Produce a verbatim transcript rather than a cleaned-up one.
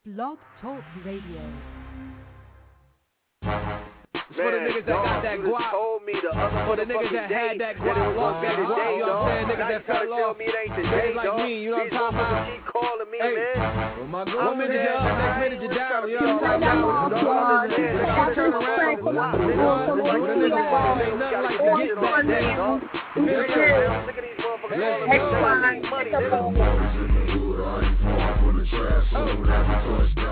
Blog Talk Radio. For the niggas that got that guap, for the niggas that had that guap, lost that guap, you know what I'm saying? Niggas that fell off, niggas like me, you know what I'm talking about? Hey, well, my girl, one minute you're up, next minute you're down, you know what I'm talking about? I turn around, what a nigga fall, ain't nothing like to get back there. Next time,